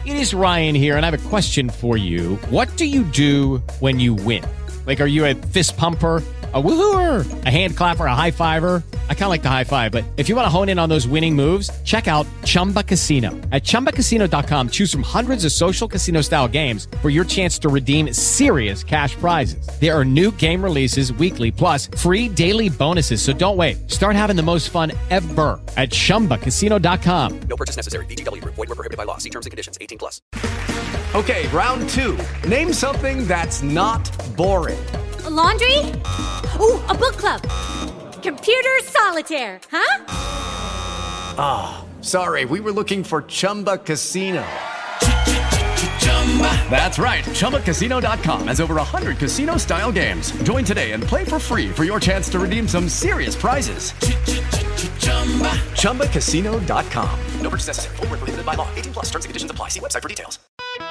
It is Ryan here, and I have a question for you. What do you do when you win? Like, are you a fist pumper, a woohooer, a hand clapper, a high fiver? I kind of like the high five, but if you want to hone in on those winning moves, check out Chumba Casino. At ChumbaCasino.com, choose from hundreds of social casino-style games for your chance to redeem serious cash prizes. There are new game releases weekly, plus free daily bonuses. So don't wait. Start having the most fun ever at ChumbaCasino.com. No purchase necessary. VGW Group. Void where prohibited by law. See terms and conditions. 18+. Okay, round two. Name something that's not boring. A laundry? Ooh, a book club. Computer solitaire, huh? Sorry, we were looking for Chumba Casino. That's right. ChumbaCasino.com has over 100 casino-style games. Join today and play for free for your chance to redeem some serious prizes. ChumbaCasino.com. No purchase necessary. Void where prohibited by law. 18+. Terms and conditions apply. See website for details.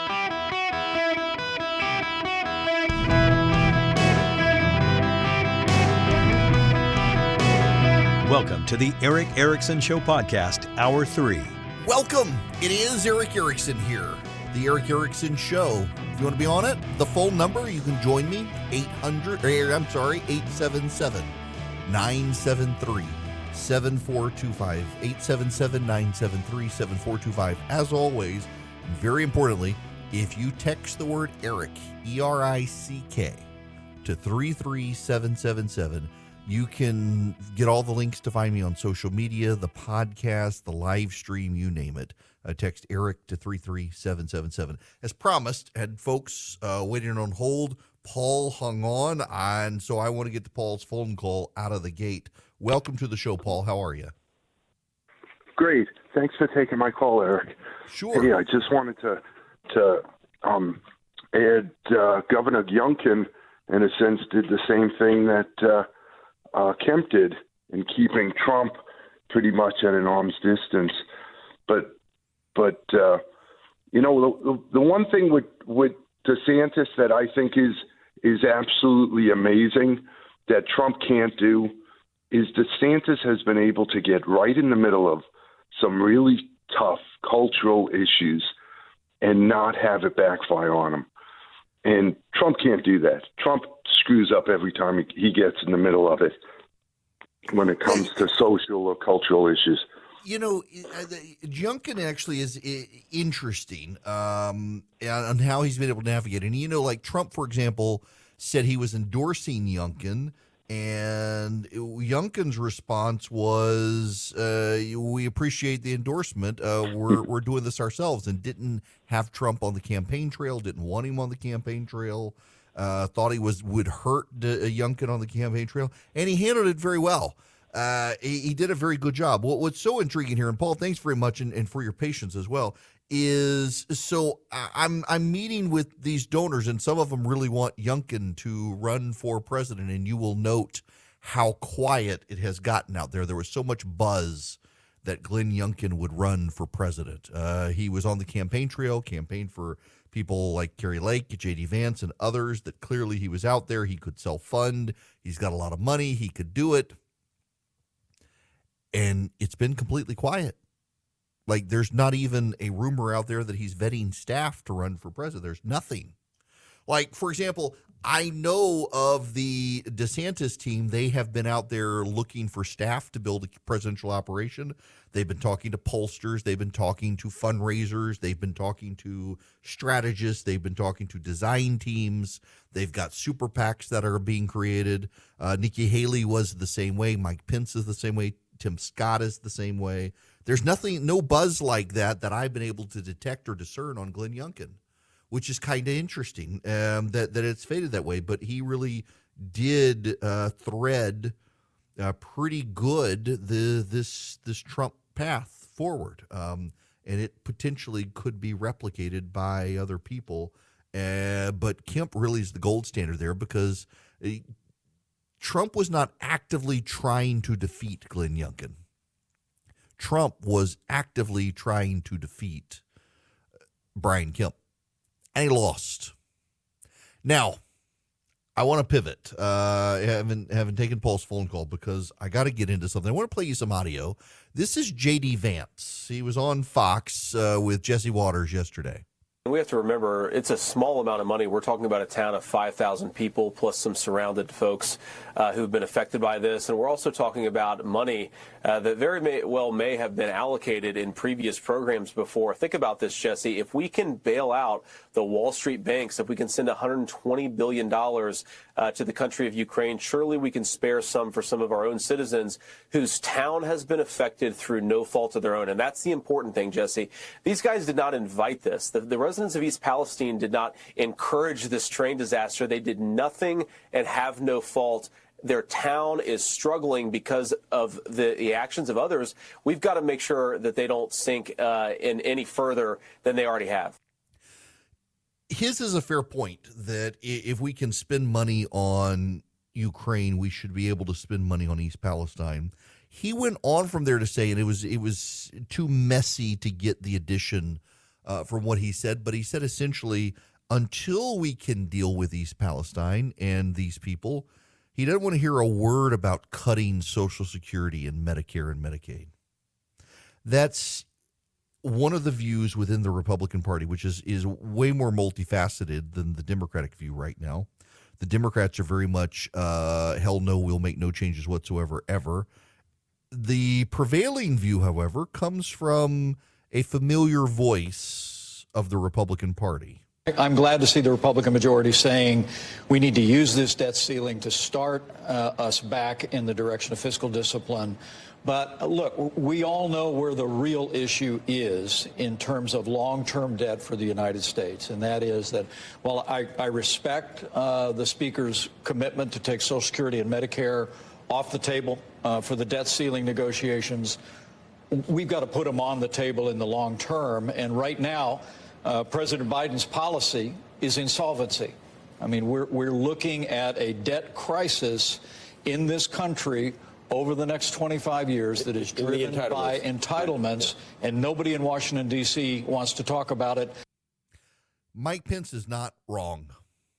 Welcome to the Eric Erickson Show Podcast, Hour 3. Welcome. It is Eric Erickson here. The Eric Erickson Show. If you want to be on it, the phone number, you can join me, 877-973-7425. 877-973-7425. As always, and very importantly, if you text the word Eric, E-R-I-C-K, to 33777, you can get all the links to find me on social media, the podcast, the live stream, you name it. Text Eric to 33777. As promised, had folks waiting on hold. Paul hung on, and so I want to get to Paul's phone call out of the gate. Welcome to the show, Paul. How are you? Great. Thanks for taking my call, Eric. Sure. Hey, I just wanted to add Governor Youngkin, in a sense, did the same thing that Kemp did in keeping Trump pretty much at an arm's distance. But you know, the one thing with DeSantis that I think is absolutely amazing that Trump can't do is DeSantis has been able to get right in the middle of some really tough cultural issues and not have it backfire on him. And Trump can't do that. Trump screws up every time he gets in the middle of it when it comes to social or cultural issues. You know, Youngkin actually is interesting on how he's been able to navigate. And, you know, like Trump, for example, said he was endorsing Youngkin, and Youngkin's response was, we appreciate the endorsement. We're doing this ourselves, and didn't have Trump on the campaign trail, didn't want him on the campaign trail, thought he would hurt Youngkin on the campaign trail, and he handled it very well. He did a very good job. What's so intriguing here, and Paul, thanks very much, and for your patience as well, is so I'm meeting with these donors, and some of them really want Youngkin to run for president, and you will note how quiet it has gotten out there. There was so much buzz that Glenn Youngkin would run for president. He was on the campaign trail, campaigned for people like Kerry Lake, J.D. Vance, and others that clearly he was out there. He could self-fund. He's got a lot of money. He could do it. And it's been completely quiet. Like, there's not even a rumor out there that he's vetting staff to run for president. There's nothing. Like, for example, I know of the DeSantis team. They have been out there looking for staff to build a presidential operation. They've been talking to pollsters. They've been talking to fundraisers. They've been talking to strategists. They've been talking to design teams. They've got super PACs that are being created. Nikki Haley was the same way. Mike Pence is the same way. Tim Scott is the same way. There's no buzz like that I've been able to detect or discern on Glenn Youngkin, which is kind of interesting that it's faded that way. But he really did thread pretty good this Trump path forward, and it potentially could be replicated by other people. But Kemp really is the gold standard there, because Trump was not actively trying to defeat Glenn Youngkin. Trump was actively trying to defeat Brian Kemp, and he lost. Now, I want to pivot. I haven't taken Paul's phone call because I got to get into something. I want to play you some audio. This is J.D. Vance. He was on Fox with Jesse Waters yesterday. We have to remember it's a small amount of money. We're talking about a town of 5,000 people plus some surrounded folks who've been affected by this. And we're also talking about money that very well may have been allocated in previous programs before. Think about this, Jesse. If we can bail out the Wall Street banks, if we can send $120 billion to the country of Ukraine, surely we can spare some for some of our own citizens whose town has been affected through no fault of their own. And that's the important thing, Jesse. These guys did not invite this. The residents of East Palestine did not encourage this train disaster. They did nothing and have no fault. Their town is struggling because of the actions of others. We've got to make sure that they don't sink in any further than they already have. His is a fair point that if we can spend money on Ukraine, we should be able to spend money on East Palestine. He went on from there to say, and it was too messy to get the addition from what he said, but he said essentially, until we can deal with East Palestine and these people, he doesn't want to hear a word about cutting Social Security and Medicare and Medicaid. That's one of the views within the Republican Party, which is way more multifaceted than the Democratic view right now. The Democrats are very much, hell no, we'll make no changes whatsoever, ever. The prevailing view, however, comes from a familiar voice of the Republican Party. I'm glad to see the Republican majority saying we need to use this debt ceiling to start us back in the direction of fiscal discipline. But look, we all know where the real issue is in terms of long-term debt for the United States. And that is that while I respect the Speaker's commitment to take Social Security and Medicare off the table for the debt ceiling negotiations, we've got to put them on the table in the long term. And right now, President Biden's policy is insolvency. I mean, we're looking at a debt crisis in this country over the next 25 years that is driven by entitlements, and nobody in Washington, D.C. wants to talk about it. Mike Pence is not wrong.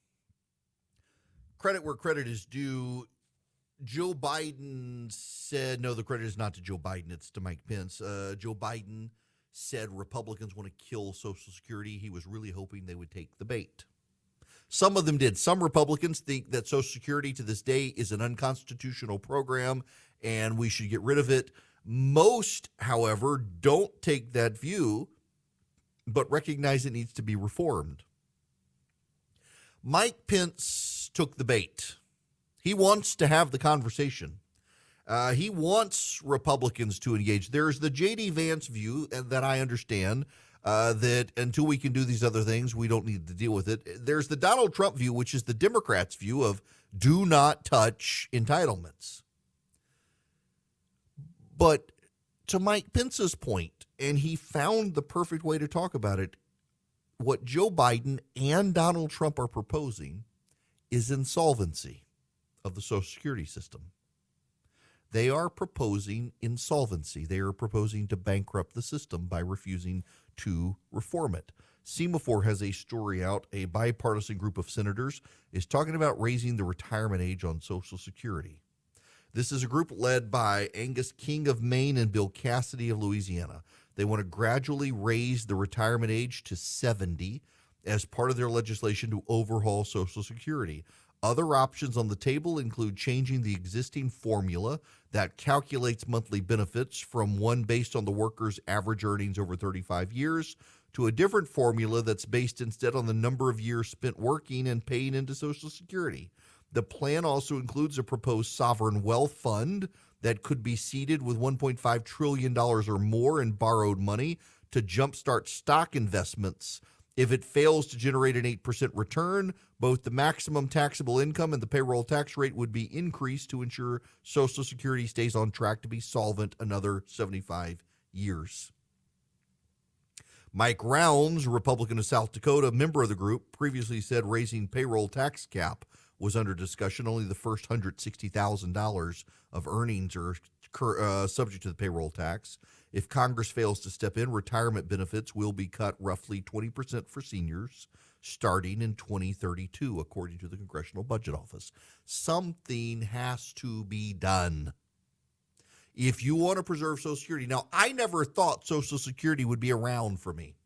Credit where credit is due. Joe Biden said, no, the credit is not to Joe Biden, it's to Mike Pence. Joe Biden said Republicans want to kill Social Security. He was really hoping they would take the bait. Some of them did. Some Republicans think that Social Security to this day is an unconstitutional program and we should get rid of it. Most, however, don't take that view, but recognize it needs to be reformed. Mike Pence took the bait. He wants to have the conversation. He wants Republicans to engage. There's the J.D. Vance view, and that I understand, that until we can do these other things, we don't need to deal with it. There's the Donald Trump view, which is the Democrats' view of do not touch entitlements. But to Mike Pence's point, and he found the perfect way to talk about it, what Joe Biden and Donald Trump are proposing is insolvency of the Social Security system. They are proposing insolvency. They are proposing to bankrupt the system by refusing to reform it. Semaphore has a story out. A bipartisan group of senators is talking about raising the retirement age on Social Security. This is a group led by Angus King of Maine and Bill Cassidy of Louisiana. They want to gradually raise the retirement age to 70 as part of their legislation to overhaul Social Security. Other options on the table include changing the existing formula that calculates monthly benefits from one based on the worker's average earnings over 35 years to a different formula that's based instead on the number of years spent working and paying into Social Security. The plan also includes a proposed sovereign wealth fund that could be seeded with $1.5 trillion or more in borrowed money to jumpstart stock investments. If it fails to generate an 8% return, both the maximum taxable income and the payroll tax rate would be increased to ensure Social Security stays on track to be solvent another 75 years. Mike Rounds, Republican of South Dakota, member of the group, previously said raising payroll tax cap was under discussion. Only the first $160,000 of earnings are subject to the payroll tax. If Congress fails to step in, retirement benefits will be cut roughly 20% for seniors starting in 2032, according to the Congressional Budget Office. Something has to be done if you want to preserve Social Security. Now, I never thought Social Security would be around for me.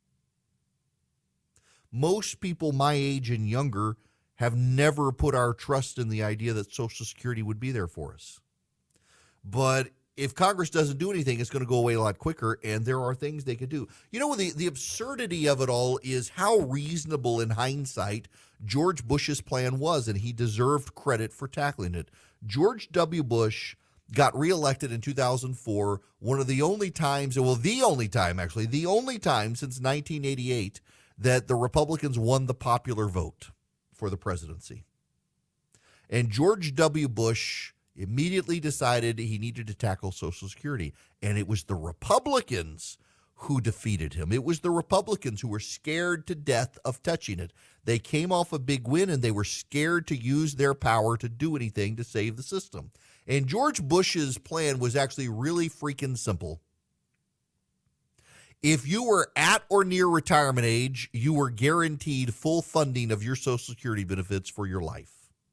Most people my age and younger have never put our trust in the idea that Social Security would be there for us. But if Congress doesn't do anything, it's going to go away a lot quicker, and there are things they could do. You know, the absurdity of it all is how reasonable in hindsight George Bush's plan was, and he deserved credit for tackling it. George W. Bush got reelected in 2004, one of the only times, well, the only time since 1988 that the Republicans won the popular vote for the presidency. And George W. Bush immediately decided he needed to tackle Social Security. And it was the Republicans who defeated him. It was the Republicans who were scared to death of touching it. They came off a big win, and they were scared to use their power to do anything to save the system. And George Bush's plan was actually really freaking simple. If you were at or near retirement age, you were guaranteed full funding of your Social Security benefits for your life.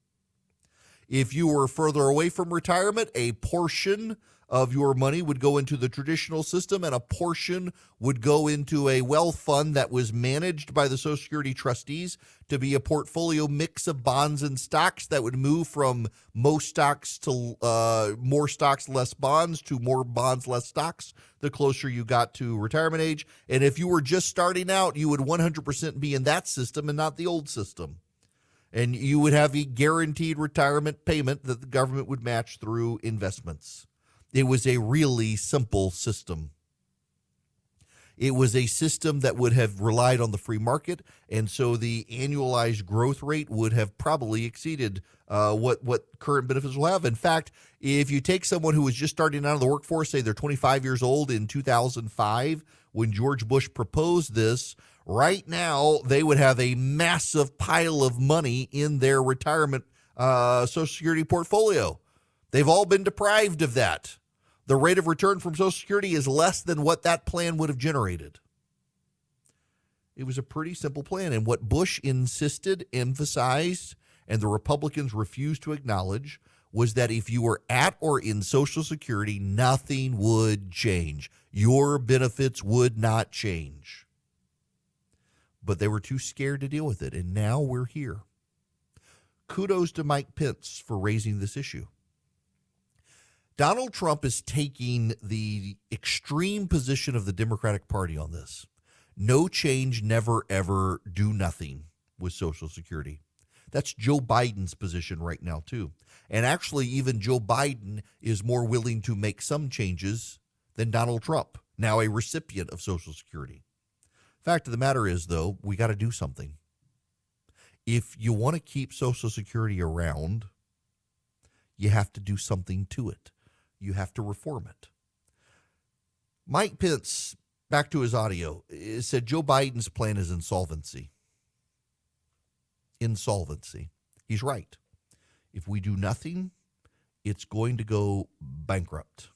If you were further away from retirement, a portion of your money would go into the traditional system, and a portion would go into a wealth fund that was managed by the Social Security trustees to be a portfolio mix of bonds and stocks that would move from most stocks to more stocks, less bonds, to more bonds, less stocks, the closer you got to retirement age. And if you were just starting out, you would 100% be in that system and not the old system. And you would have a guaranteed retirement payment that the government would match through investments. It was a really simple system. It was a system that would have relied on the free market, and so the annualized growth rate would have probably exceeded what current benefits will have. In fact, if you take someone who was just starting out of the workforce, say they're 25 years old in 2005, when George Bush proposed this, right now they would have a massive pile of money in their retirement Social Security portfolio. They've all been deprived of that. The rate of return from Social Security is less than what that plan would have generated. It was a pretty simple plan. And what Bush insisted, emphasized, and the Republicans refused to acknowledge was that if you were at or in Social Security, nothing would change. Your benefits would not change. But they were too scared to deal with it. And now we're here. Kudos to Mike Pence for raising this issue. Donald Trump is taking the extreme position of the Democratic Party on this. No change, never, ever, do nothing with Social Security. That's Joe Biden's position right now, too. And actually, even Joe Biden is more willing to make some changes than Donald Trump, now a recipient of Social Security. Fact of the matter is, though, we got to do something. If you want to keep Social Security around, you have to do something to it. You have to reform it. Mike Pence, back to his audio, said Joe Biden's plan is insolvency. Insolvency. He's right. If we do nothing, it's going to go bankrupt.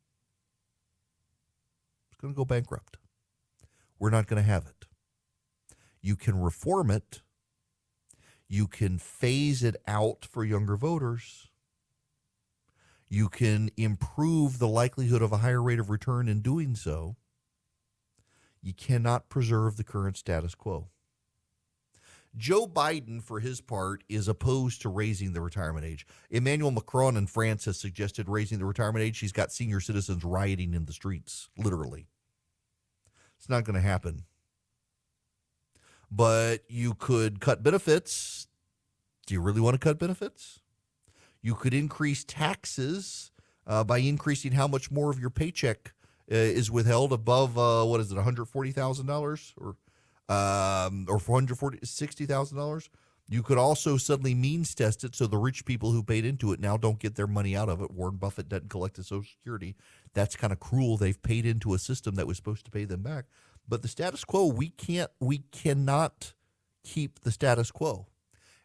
It's going to go bankrupt. We're not going to have it. You can reform it. You can phase it out for younger voters. You can improve the likelihood of a higher rate of return in doing so. You cannot preserve the current status quo. Joe Biden, for his part, is opposed to raising the retirement age. Emmanuel Macron in France has suggested raising the retirement age. He's got senior citizens rioting in the streets, literally. It's not going to happen. But you could cut benefits. Do you really want to cut benefits? You could increase taxes by increasing how much more of your paycheck is withheld above, $140,000 or $460,000. You could also suddenly means test it so the rich people who paid into it now don't get their money out of it. Warren Buffett doesn't collect his Social Security. That's kind of cruel. They've paid into a system that was supposed to pay them back. But the status quo, we cannot keep the status quo.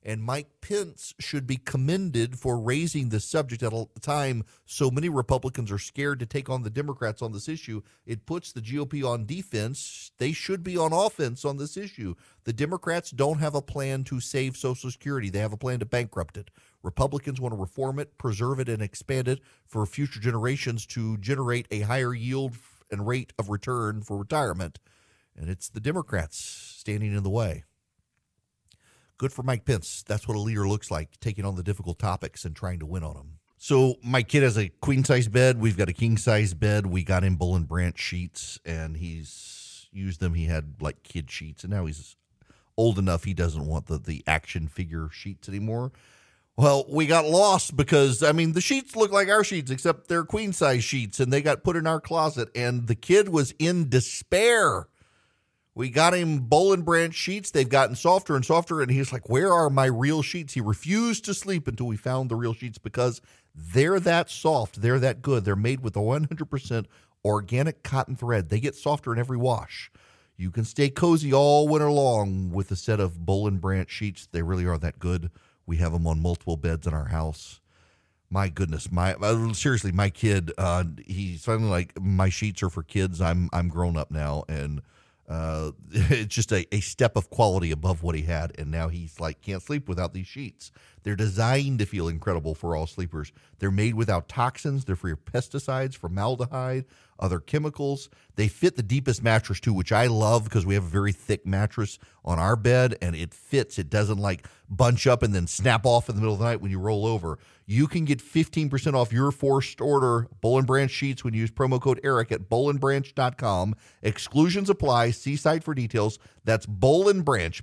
And Mike Pence should be commended for raising this subject at a time so many Republicans are scared to take on the Democrats on this issue. It puts the GOP on defense. They should be on offense on this issue. The Democrats don't have a plan to save Social Security. They have a plan to bankrupt it. Republicans want to reform it, preserve it, and expand it for future generations to generate a higher yield and rate of return for retirement. And it's the Democrats standing in the way. Good for Mike Pence. That's what a leader looks like, taking on the difficult topics and trying to win on them. So my kid has a queen-size bed. We've got a king-size bed. We got him Bull and Branch sheets, and he's used them. He had like kid sheets, and now he's old enough he doesn't want the action figure sheets anymore. Well, we got lost because, I mean, the sheets look like our sheets, except they're queen-size sheets, and they got put in our closet, and the kid was in despair. We got him Bull and Branch sheets. They've gotten softer and softer, and he's like, where are my real sheets? He refused to sleep until we found the real sheets because they're that soft. They're that good. They're made with a 100% organic cotton thread. They get softer in every wash. You can stay cozy all winter long with a set of Bull and Branch sheets. They really are that good. We have them on multiple beds in our house. My goodness, seriously, my kid, he's finally like, my sheets are for kids. I'm grown up now, and it's just a step of quality above what he had, and now he's like, can't sleep without these sheets. They're designed to feel incredible for all sleepers. They're made without toxins. They're free of pesticides, formaldehyde, other chemicals. They fit the deepest mattress too, which I love because we have a very thick mattress on our bed, and it fits. It doesn't like bunch up and then snap off in the middle of the night when you roll over. You can get 15% off your first order Bull and Branch sheets when you use promo code ERIC at bullandbranch.com. Exclusions apply. See site for details. That's Bull and Branch,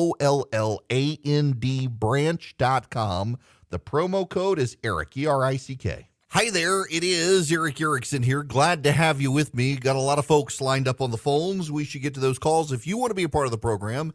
BOLLAND branch.com. The promo code is ERIC, ERICK. Hi there, it is Eric Erickson here. Glad to have you with me. Got a lot of folks lined up on the phones. We should get to those calls. If you want to be a part of the program,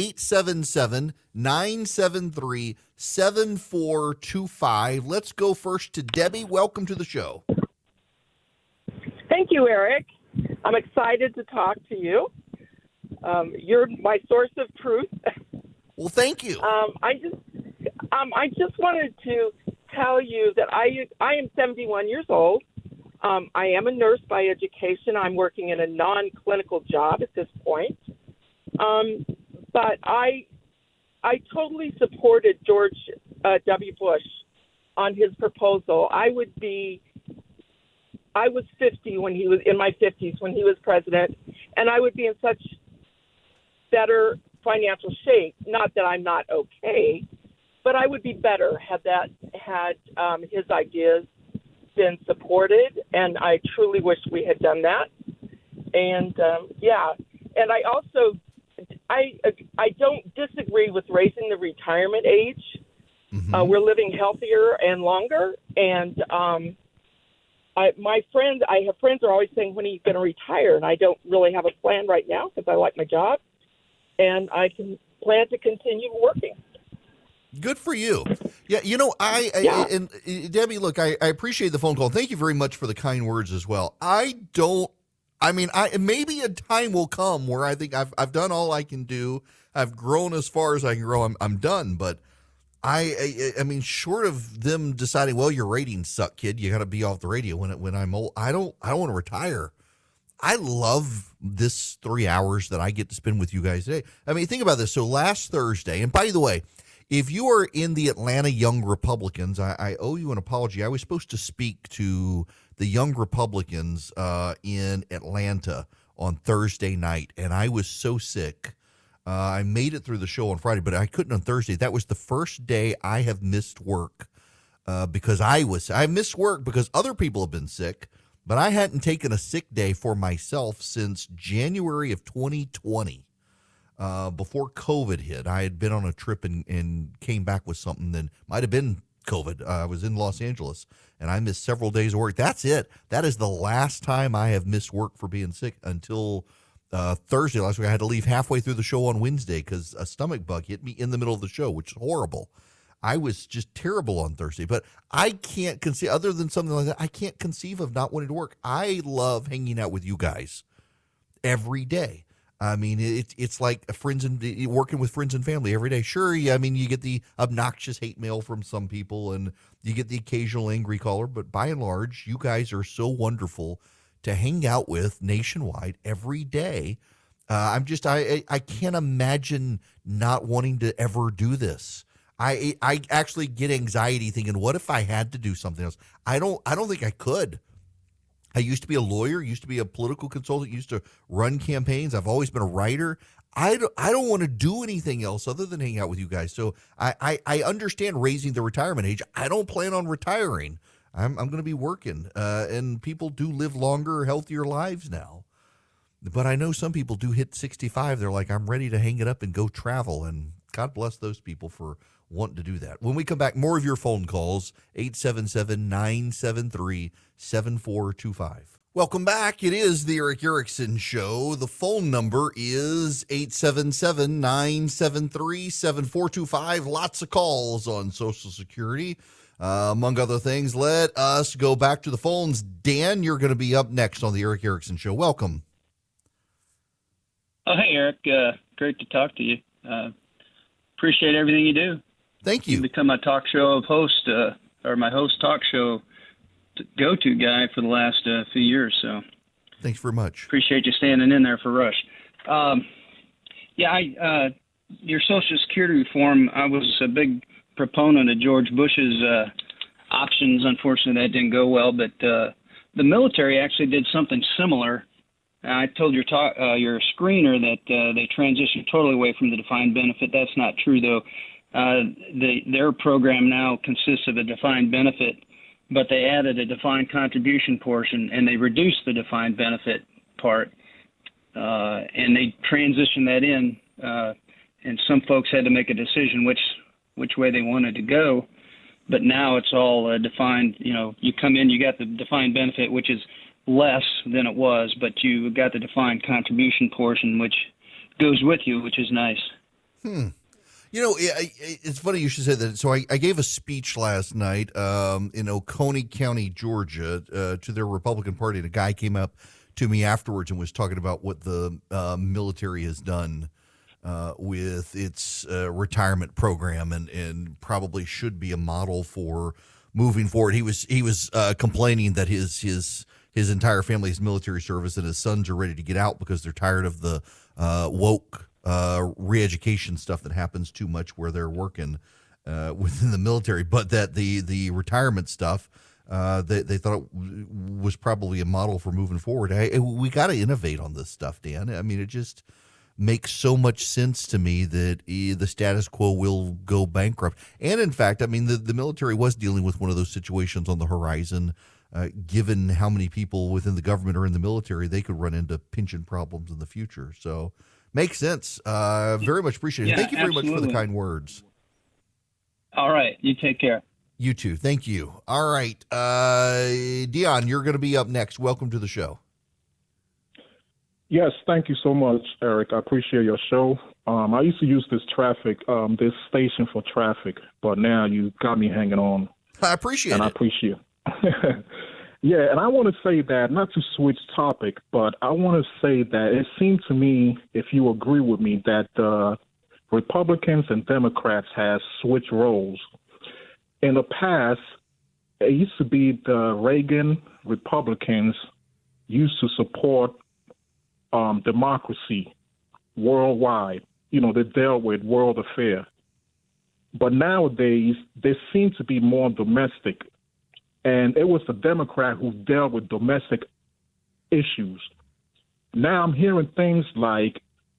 877-973-7425. Let's go first to Debbie. Welcome to the show. Thank you, Eric. I'm excited to talk to you. You're my source of truth. Well, thank you. I just wanted to tell you that I am 71 years old. I am a nurse by education. I'm working in a non-clinical job at this point. But I totally supported George W. Bush on his proposal. I was 50 when he was in my 50s when he was president, and I would be in such better financial shape. Not that I'm not okay, but I would be better had his ideas been supported, and I truly wish we had done that. And and I also I don't disagree with raising the retirement age. Mm-hmm. We're living healthier and longer, and I have friends who are always saying, when are you going to retire? And I don't really have a plan right now because I like my job, and I can plan to continue working. Good for you. Yeah, you know, and Debbie, look, I appreciate the phone call. Thank you very much for the kind words as well. Maybe a time will come where I think I've done all I can do. I've grown as far as I can grow. I'm done. But I mean, short of them deciding, well, your ratings suck, kid, you got to be off the radio when I'm old. I don't want to retire. I love this 3 hours that I get to spend with you guys today. I mean, think about this. So last Thursday, and by the way, if you are in the Atlanta Young Republicans, I owe you an apology. I was supposed to speak to the Young Republicans in Atlanta on Thursday night, and I was so sick. I made it through the show on Friday, but I couldn't on Thursday. That was the first day I have missed work because I missed work because other people have been sick, but I hadn't taken a sick day for myself since January of 2020. Before COVID hit. I had been on a trip and came back with something that might have been COVID. I was in Los Angeles, and I missed several days of work. That's it. That is the last time I have missed work for being sick until Thursday last week. I had to leave halfway through the show on Wednesday because a stomach bug hit me in the middle of the show, which is horrible. I was just terrible on Thursday, but I can't conceive, other than something like that, I can't conceive of not wanting to work. I love hanging out with you guys every day. I mean, it's like working with friends and family every day. Sure, I mean, you get the obnoxious hate mail from some people, and you get the occasional angry caller, but by and large, you guys are so wonderful to hang out with nationwide every day. I can't imagine not wanting to ever do this. I actually get anxiety thinking, what if I had to do something else? I don't think I could. I used to be a lawyer, used to be a political consultant, used to run campaigns. I've always been a writer. I don't want to do anything else other than hang out with you guys. So I understand raising the retirement age. I don't plan on retiring. I'm going to be working, and people do live longer, healthier lives now. But I know some people do hit 65. They're like, I'm ready to hang it up and go travel. And God bless those people for wanting to do that. When we come back, more of your phone calls, 877-973-7425. Welcome back. It is the Erick Erickson Show. The phone number is 877-973-7425. Lots of calls on Social Security. Among other things, let us go back to the phones. Dan, you're going to be up next on the Erick Erickson Show. Welcome. Oh, hey, Eric. Great to talk to you. Appreciate everything you do. Thank you. You've become my talk show host, or my host talk show go-to guy for the last few years. So, thanks very much. Appreciate you standing in there for Rush. Your Social Security reform, I was a big proponent of George Bush's options. Unfortunately, that didn't go well, but the military actually did something similar. I told your screener that they transitioned totally away from the defined benefit. That's not true, though. Their program now consists of a defined benefit, but they added a defined contribution portion, and they reduced the defined benefit part, and they transitioned that in. And some folks had to make a decision which way they wanted to go. But now it's all defined. You come in, you got the defined benefit, which is less than it was, but you got the defined contribution portion, which goes with you, which is nice. It's funny you should say that. So I gave a speech last night in Oconee County, Georgia, to their Republican Party, and a guy came up to me afterwards and was talking about what the military has done with its retirement program and probably should be a model for moving forward. He was complaining that his entire family's military service and his sons are ready to get out because they're tired of the woke re-education stuff that happens too much where they're working within the military, but that the retirement stuff they thought it was probably a model for moving forward. We got to innovate on this stuff, Dan. I mean, it just makes so much sense to me that the status quo will go bankrupt. And in fact, I mean, the military was dealing with one of those situations on the horizon. Given how many people within the government are in the military, they could run into pension problems in the future. So makes sense. Very much appreciated. Yeah, thank you very absolutely. much for the kind words. All right. You take care. You too. Thank you. All right. Dion, you're going to be up next. Welcome to the show. Yes, thank you so much, Eric. I appreciate your show. I used to use this station for traffic, but now you got me hanging on. I appreciate it. I appreciate it. Yeah, and I want to say that, not to switch topic, but I want to say that it seemed to me, if you agree with me, that Republicans and Democrats have switched roles. In the past, it used to be the Reagan Republicans used to support democracy worldwide. They dealt with world affairs. But nowadays, they seem to be more domestic. And it was the Democrat who dealt with domestic issues. Now I'm hearing things like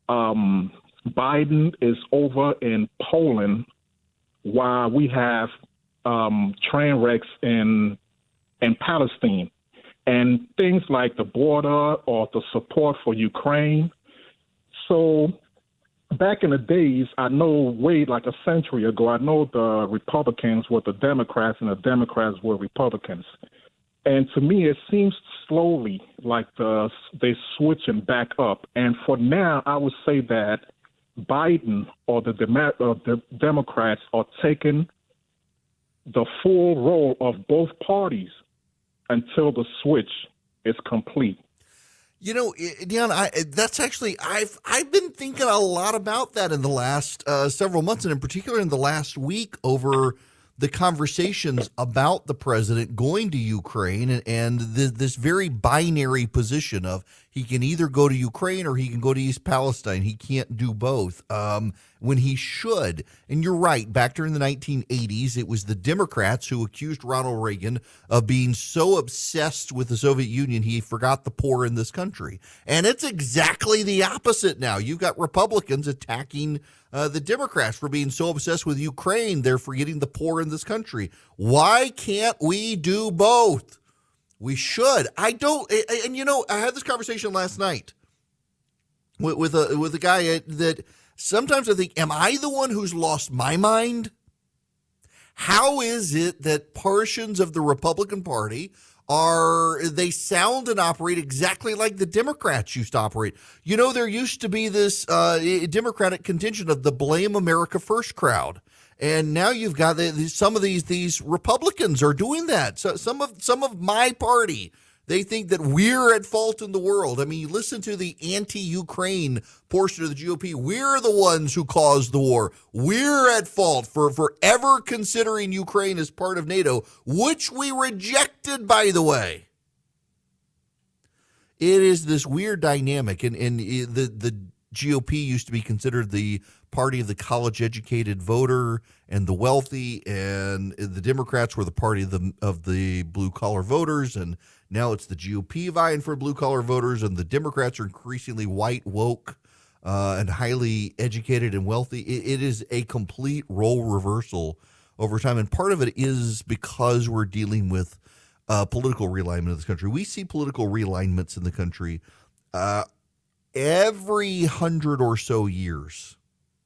Biden is over in Poland while we have train wrecks in Palestine. And things like the border or the support for Ukraine. So back in the days, I know way like a century ago, I know the Republicans were the Democrats and the Democrats were Republicans. And to me, it seems slowly like they're switching back up. And for now, I would say that Biden or the Democrats are taking the full role of both parties until the switch is complete. You know, Dion, that's actually I've been thinking a lot about that in the last several months, and in particular in the last week over the conversations about the president going to Ukraine and this very binary position of he can either go to Ukraine or he can go to East Palestine. He can't do both when he should. And you're right. Back during the 1980s, it was the Democrats who accused Ronald Reagan of being so obsessed with the Soviet Union he forgot the poor in this country. And it's exactly the opposite now. You've got Republicans attacking the Democrats for being so obsessed with Ukraine, they're forgetting the poor in this country. Why can't we do both? We should. I don't. And you know, I had this conversation last night with a guy that sometimes I think, am I the one who's lost my mind? How is it that portions of the Republican Party they sound and operate exactly like the Democrats used to operate? You know, there used to be this Democratic contingent of the Blame America First crowd. And now you've got some of these Republicans are doing that. So some of my party, they think that we're at fault in the world. I mean, you listen to the anti-Ukraine portion of the GOP. We're the ones who caused the war. We're at fault for ever considering Ukraine as part of NATO, which we rejected, by the way. It is this weird dynamic, and the GOP used to be considered the party of the college-educated voter and the wealthy, and the Democrats were the party of the blue-collar voters, and now it's the GOP vying for blue-collar voters, and the Democrats are increasingly white, woke, and highly educated and wealthy. It is a complete role reversal over time, and part of it is because we're dealing with political realignment of this country. We see political realignments in the country every 100 or so years.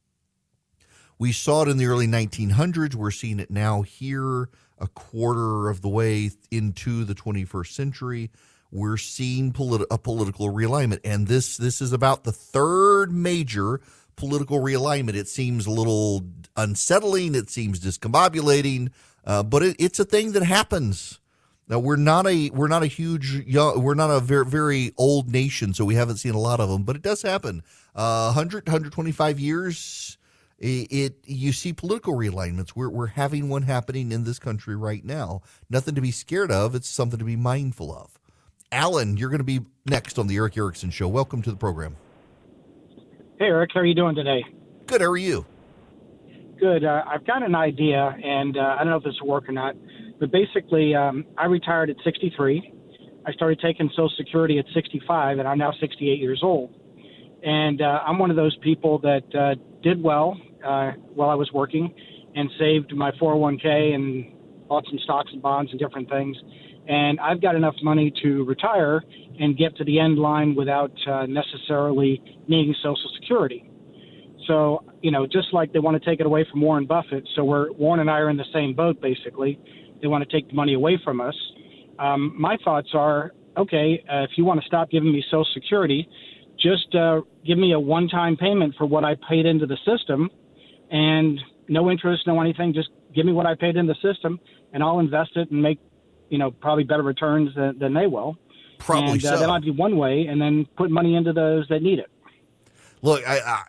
We saw it in the early 1900s. We're seeing it now here, a quarter of the way into the 21st century. We're seeing a political realignment. And this is about the third major political realignment. It seems a little unsettling. It seems discombobulating, but it's a thing that happens. Now, we're not a very, very old nation, so we haven't seen a lot of them, but it does happen. 125 years, you see political realignments. We're having one happening in this country right now. Nothing to be scared of. It's something to be mindful of. Alan, you're going to be next on the Erick Erickson Show. Welcome to the program. Hey, Eric. How are you doing today? Good. How are you? Good. I've got an idea, and I don't know if this will work or not, but basically I retired at 63. I started taking Social Security at 65, and I'm now 68 years old. And I'm one of those people that did well while I was working and saved my 401k and bought some stocks and bonds and different things. And I've got enough money to retire and get to the end line without necessarily needing Social Security. So, you know, just like they want to take it away from Warren Buffett, so Warren and I are in the same boat, basically. They want to take the money away from us. My thoughts are, okay, if you want to stop giving me Social Security, just give me a one-time payment for what I paid into the system, and no interest, no anything. Just give me what I paid in the system, and I'll invest it and make, you know, probably better returns than they will. Probably and, so. That might be one way, and then put money into those that need it. Look,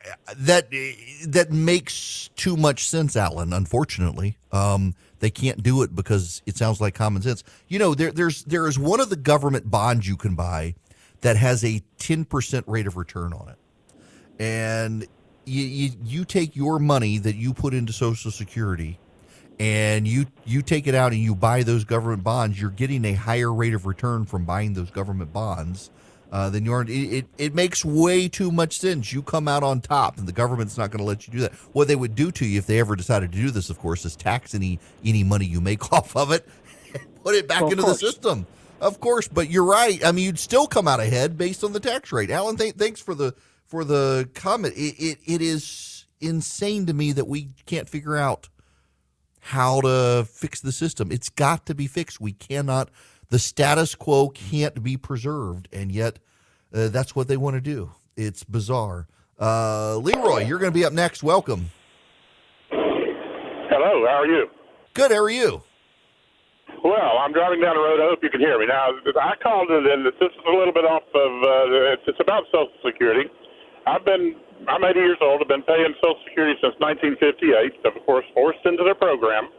that makes too much sense, Alan. Unfortunately, they can't do it because it sounds like common sense. You know, there is one of the government bonds you can buy that has a 10% rate of return on it, and you take your money that you put into Social Security, and you take it out and you buy those government bonds. You're getting a higher rate of return from buying those government bonds than you are. It makes way too much sense. You come out on top, and the government's not going to let you do that. What they would do to you if they ever decided to do this, of course, is tax any money you make off of it and put it back into the system. Of course, but you're right. I mean, you'd still come out ahead based on the tax rate. Alan, thanks for the comment. It is insane to me that we can't figure out how to fix the system. It's got to be fixed. We cannot. The status quo can't be preserved, and yet that's what they want to do. It's bizarre. Leroy, you're going to be up next. Welcome. Hello, how are you? Good, how are you? Well, I'm driving down the road. I hope you can hear me. Now, I called it, and this is a little bit off of, it's about Social Security. I'm 80 years old. I've been paying Social Security since 1958. Of course, forced into their program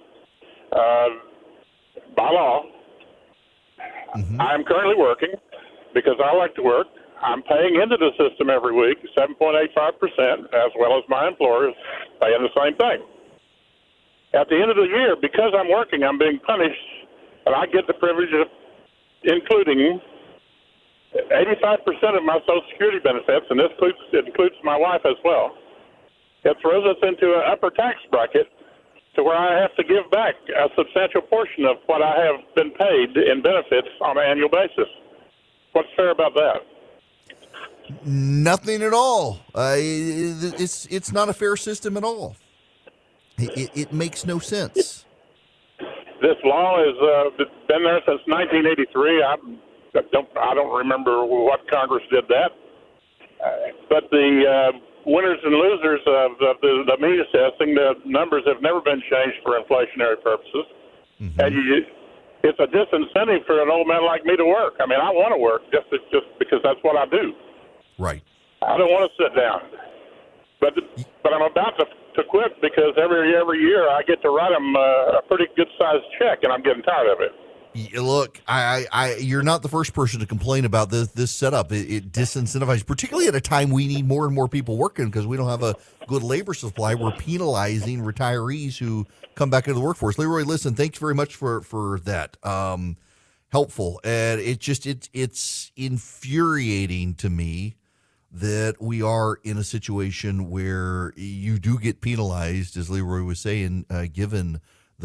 by law. Mm-hmm. I'm currently working because I like to work. I'm paying into the system every week, 7.85%, as well as my employer is paying the same thing. At the end of the year, because I'm working, I'm being punished, and I get the privilege of including 85% of my Social Security benefits, and this includes my wife as well. It throws us into an upper tax bracket to where I have to give back a substantial portion of what I have been paid in benefits on an annual basis. What's fair about that? Nothing at all. It's not a fair system at all. It makes no sense. This law has been there since 1983. I don't remember what Congress did that. But the winners and losers of the meat assessing, the numbers have never been changed for inflationary purposes. Mm-hmm. And it's a disincentive for an old man like me to work. I mean, I want to work just because that's what I do. Right. I don't want to sit down. But I'm about to quit because every year I get to write them a pretty good-sized check, and I'm getting tired of it. Look, you're not the first person to complain about this setup. It disincentivizes, particularly at a time we need more and more people working because we don't have a good labor supply. We're penalizing retirees who come back into the workforce. Leroy, listen, thanks very much for that. Helpful. And it's infuriating to me that we are in a situation where you do get penalized, as Leroy was saying, given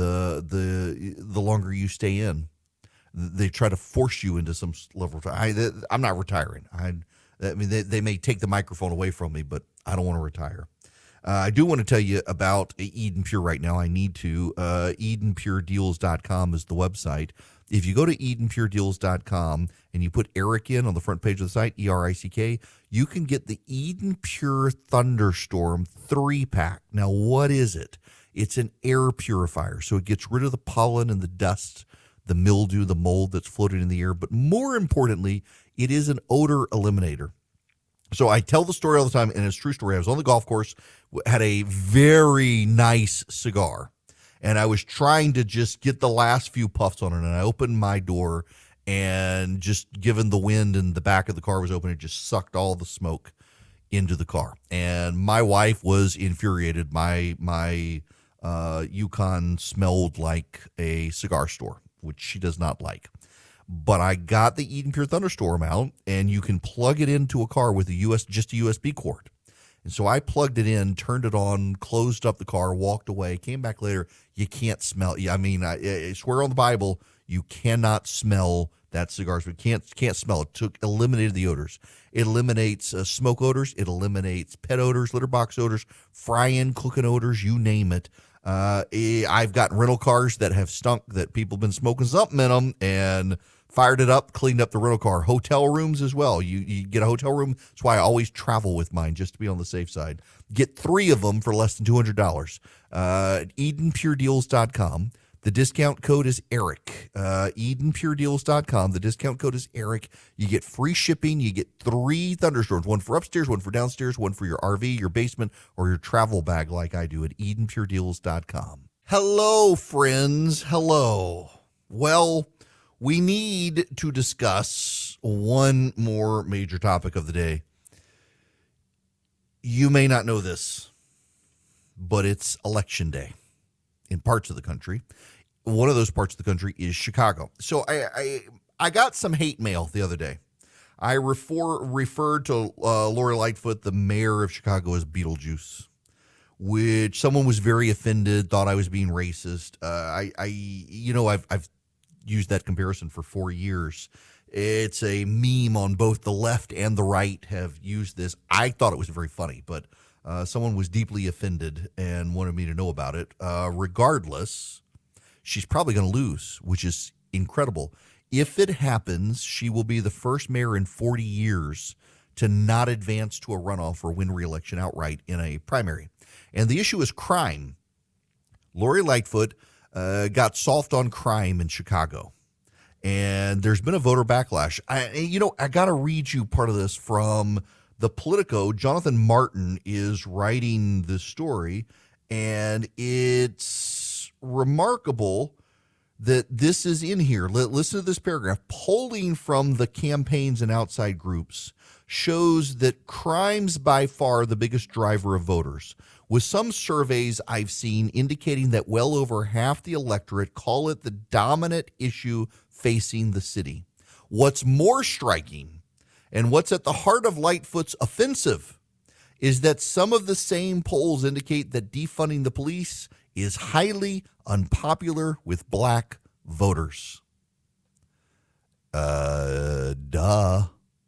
the longer you stay in. They try to force you into some level of I'm not retiring. I mean, they may take the microphone away from me, but I don't want to retire. I do want to tell you about Eden Pure right now. I need to. EdenPureDeals.com is the website. If you go to EdenPureDeals.com and you put Eric in on the front page of the site, ERICK, you can get the Eden Pure Thunderstorm 3-pack. Now, what is it? It's an air purifier, so it gets rid of the pollen and the dust, the mildew, the mold that's floating in the air. But more importantly, it is an odor eliminator. So I tell the story all the time, and it's a true story. I was on the golf course, had a very nice cigar, and I was trying to just get the last few puffs on it, and I opened my door, and just given the wind and the back of the car was open, it just sucked all the smoke into the car. And my wife was infuriated. My Yukon smelled like a cigar store, which she does not like. But I got the Eden Pure Thunderstorm out, and you can plug it into a car with just a USB cord. And so I plugged it in, turned it on, closed up the car, walked away, came back later. You can't smell. I mean, I swear on the Bible, you cannot smell that cigar. So can't smell it. Eliminated the odors. It eliminates smoke odors. It eliminates pet odors, litter box odors, frying, cooking odors, you name it. I've got rental cars that have stunk, that people have been smoking something in them, and fired it up, cleaned up the rental car. Hotel rooms as well. You get a hotel room. That's why I always travel with mine, just to be on the safe side. Get 3 of them for less than $200. EdenPureDeals.com. The discount code is Eric. EdenPureDeals.com. The discount code is Eric. You get free shipping. You get 3 thunderstorms, one for upstairs, one for downstairs, one for your RV, your basement, or your travel bag like I do at EdenPureDeals.com. Hello, friends. Hello. Well, we need to discuss one more major topic of the day. You may not know this, but it's election day in parts of the country. One of those parts of the country is Chicago. So I got some hate mail the other day. I referred to Lori Lightfoot, the mayor of Chicago, as Beetlejuice, which someone was very offended, thought I was being racist. I've used that comparison for 4 years. It's a meme on both the left and the right have used this. I thought it was very funny, but someone was deeply offended and wanted me to know about it. Regardless, she's probably going to lose, which is incredible. If it happens, she will be the first mayor in 40 years to not advance to a runoff or win re-election outright in a primary. And the issue is crime. Lori Lightfoot got soft on crime in Chicago. And there's been a voter backlash. I got to read you part of this from the Politico. Jonathan Martin is writing this story, and it's remarkable that this is in here. Listen to this paragraph. Polling from the campaigns and outside groups shows that crime's by far the biggest driver of voters, with some surveys I've seen indicating that well over half the electorate call it the dominant issue facing the city. What's more striking, and what's at the heart of Lightfoot's offensive, is that some of the same polls indicate that defunding the police is highly unpopular with black voters. Duh.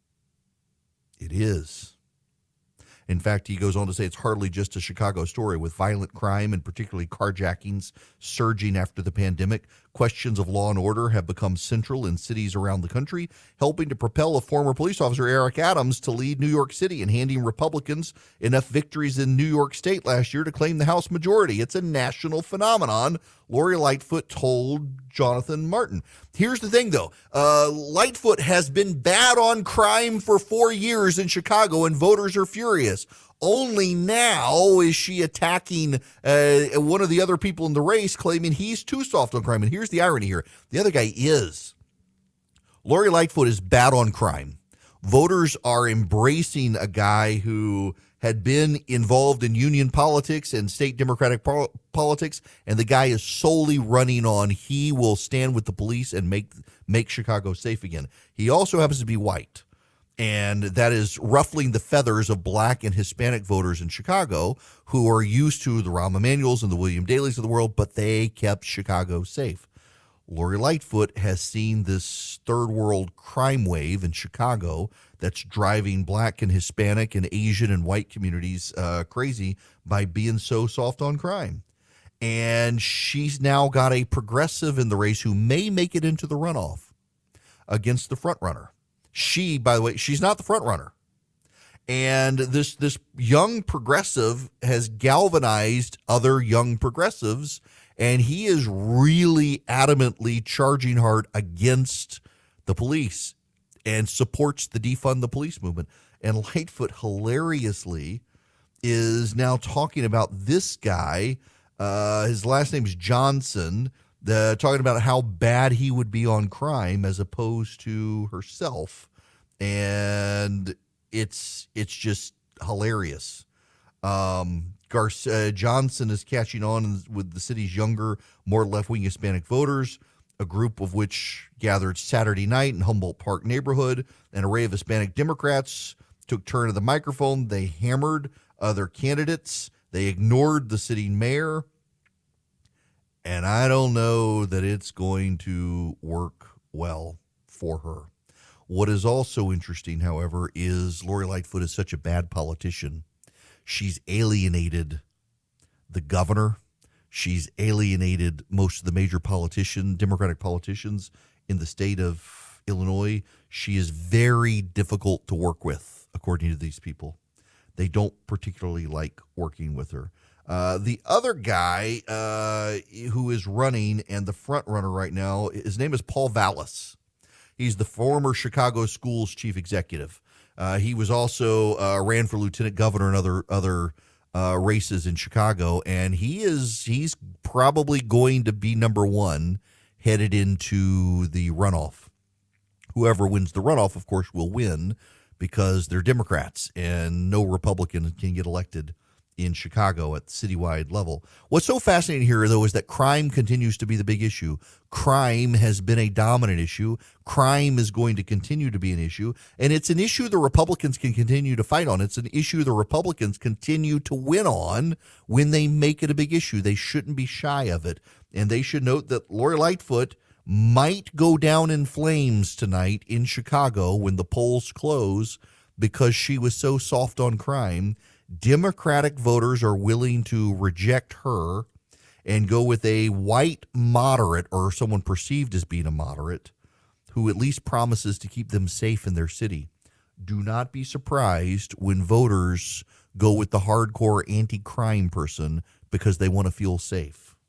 It is. In fact, he goes on to say it's hardly just a Chicago story, with violent crime and particularly carjackings surging after the pandemic. Questions of law and order have become central in cities around the country, helping to propel a former police officer, Eric Adams, to lead New York City and handing Republicans enough victories in New York State last year to claim the House majority. It's a national phenomenon, Lori Lightfoot told Jonathan Martin. Here's the thing, though. Lightfoot has been bad on crime for 4 years in Chicago, and voters are furious. Only now is she attacking one of the other people in the race, claiming he's too soft on crime. And here's the irony here. The other guy is. Lori Lightfoot is bad on crime. Voters are embracing a guy who had been involved in union politics and state Democratic politics, and the guy is solely running on he will stand with the police and make Chicago safe again. He also happens to be white, and that is ruffling the feathers of black and Hispanic voters in Chicago who are used to the Rahm Emanuels and the William Dalys of the world, but they kept Chicago safe. Lori Lightfoot has seen this third world crime wave in Chicago that's driving black and Hispanic and Asian and white communities crazy by being so soft on crime. And she's now got a progressive in the race who may make it into the runoff against the front runner. She, by the way, she's not the front runner. And this young progressive has galvanized other young progressives, and he is really adamantly charging hard against the police and supports the defund the police movement. And Lightfoot hilariously is now talking about this guy. His last name is Johnson, talking about how bad he would be on crime as opposed to herself. And it's just hilarious. Johnson is catching on with the city's younger, more left-wing Hispanic voters, a group of which gathered Saturday night in Humboldt Park neighborhood. An array of Hispanic Democrats took turn at the microphone. They hammered other candidates. They ignored the city mayor. And I don't know that it's going to work well for her. What is also interesting, however, is Lori Lightfoot is such a bad politician. She's alienated the governor. She's alienated most of the major Democratic politicians in the state of Illinois. She is very difficult to work with, according to these people. They don't particularly like working with her. The other guy who is running and the front runner right now, his name is Paul Vallas. He's the former Chicago Schools chief executive. He was also ran for lieutenant governor and other races in Chicago, and he's probably going to be number one headed into the runoff. Whoever wins the runoff, of course, will win because they're Democrats, and no Republican can get elected in Chicago at the citywide level. What's so fascinating here, though, is that crime continues to be the big issue. Crime has been a dominant issue. Crime is going to continue to be an issue, and it's an issue the Republicans can continue to fight on. It's an issue the Republicans continue to win on when they make it a big issue. They shouldn't be shy of it, and they should note that Lori Lightfoot might go down in flames tonight in Chicago when the polls close because she was so soft on crime. Democratic voters are willing to reject her and go with a white moderate, or someone perceived as being a moderate, who at least promises to keep them safe in their city. Do not be surprised when voters go with the hardcore anti-crime person because they want to feel safe.